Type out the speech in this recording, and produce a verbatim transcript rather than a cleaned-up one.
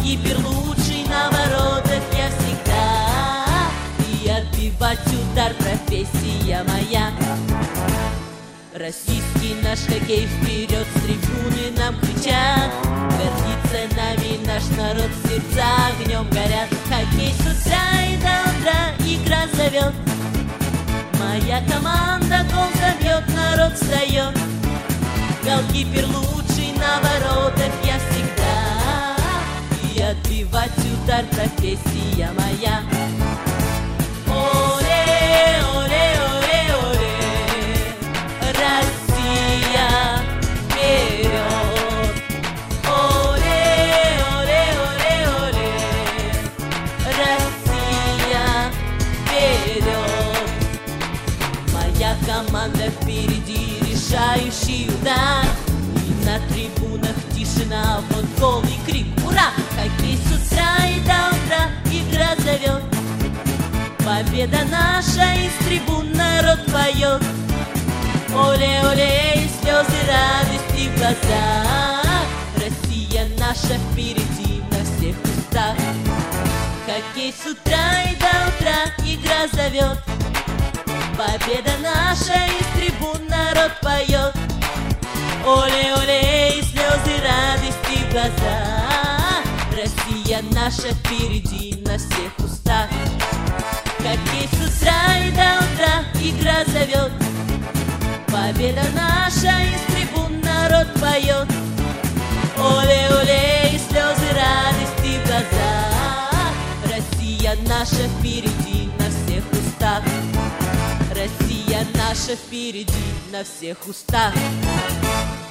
Голкипер лучший на воротах я всегда, и отбивать удар профессия моя. Российский наш хоккей вперед, с трибуны нам кричат. Гордится нами наш народ, сердца огнем горят. Хоккей с утра и до утра игра зовет. Моя команда гол забьет, народ встает. Голкипер лучший на воротах я всегда, и отбивать удар профессия моя. Оле, оле, оле, оле, Россия вперед! Оле, оле, оле, оле, Россия вперед! Моя команда впереди, решающий удар. И на трибунах тишина, вот гол и крик «Ура!» Хоккей с утра и до утра игра зовет. Победа наша, из трибун народ поет. Оле-оле, и слезы радости в глазах. Россия наша впереди, на всех устах. Хоккей с утра и до утра игра зовет. Победа наша, из трибун народ поет. Оле-оле, и слезы радости в глазах. Россия наша впереди, на всех устах. Хоккей с утра и до утра игра зовет. Победа наша, из трибун народ поет. Оле-оле, и слезы радости в глазах. Россия наша впереди, на всех устах. Россия наша впереди, на всех устах.